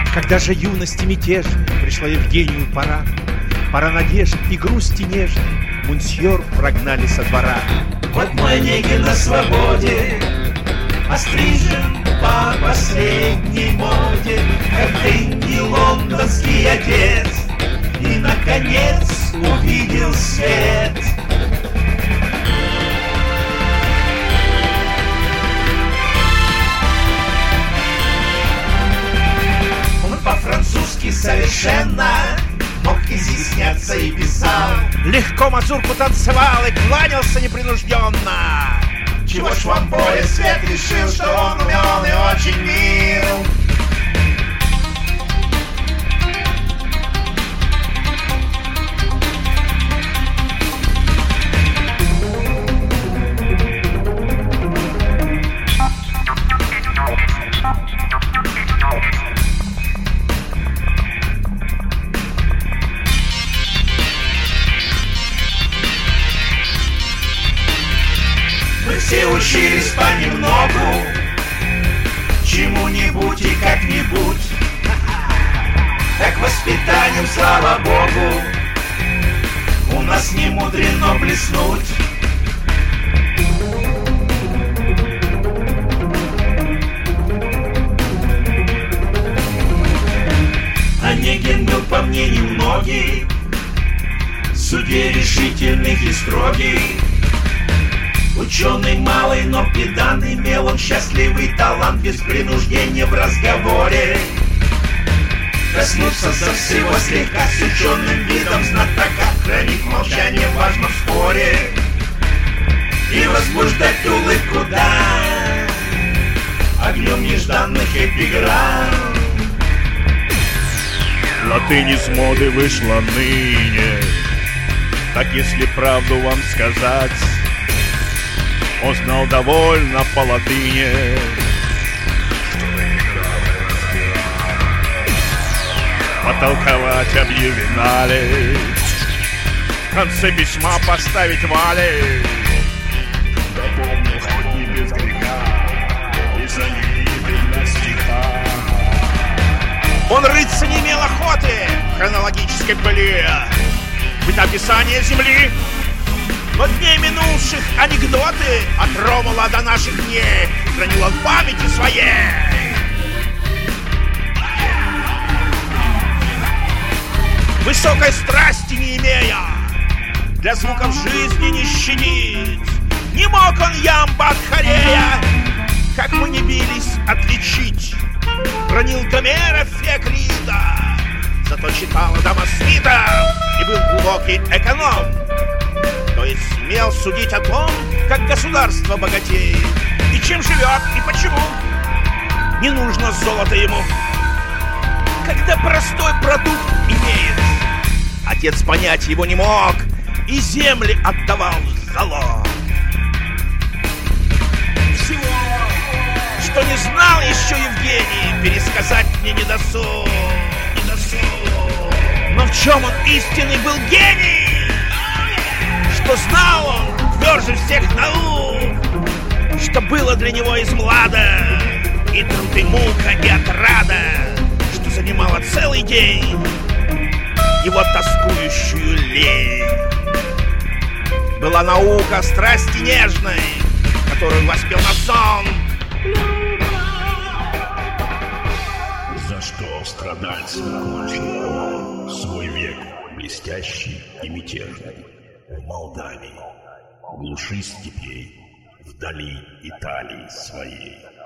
Когда же юности мятежной пришла Евгению пора, пора надежд и грусти нежной, мунсьор прогнали со двора. Вот мой Онегин на свободе, острижен по последней моде, как дынь лондонский отец, и, наконец, увидел свет. Он по-французски совершенно мог изъясняться и писал, Легко мазурку танцевал и кланялся непринужденно. чего ж вам более свет решил, что он умен и очень мил. Мы все учились понемногу, чему-нибудь и как-нибудь. Так воспитанием, слава Богу, у нас не мудрено блеснуть. Онегин был, по мнению многих, судей решительных и строгих. Ученый малый, но педант, имел он счастливый талант без принуждения в разговоре. Коснуться со всего слегка с ученым видом знатока, хранить молчание важно в споре и возбуждать улыбку, да, огнем нежданных эпиграмм. Латынь из моды вышла ныне, так если правду вам сказать, он знал довольно по латыни. Потолковать об ювенале, в конце письма поставить вали. Да помню, хоть не без греха, и за невидно стиха. Он рыться не имел охоты в хронологической пыли, быть описание земли. Но дней минувших анекдоты от Ромула до наших дней хранил он в памяти своей. Высокой страсти не имея, для звуков жизни не щадить, не мог он ямба от хорея, как мы не бились, отличить. Бронил Гомера Феокрида, зато читал Адама Смита и был глубокий эконом. То есть смел судить о том, как государство богатеет, и чем живет, и почему. Не нужно золото ему, когда простой продукт имеет. Отец понять его не мог и земли отдавал в залог. Всего, что не знал еще Евгений, пересказать мне не досуг. Но в чем он истинный был гений? Что знал он тверже всех наук, что было для него из млада и труд, и мука, и отрада, что занимало целый день его тоскующую лень. Была наука страсти нежной, которую воспел на сон. За что страдать закончил свой век блестящий и мятежный в Молдавии, в глуши степей, вдали Италии своей.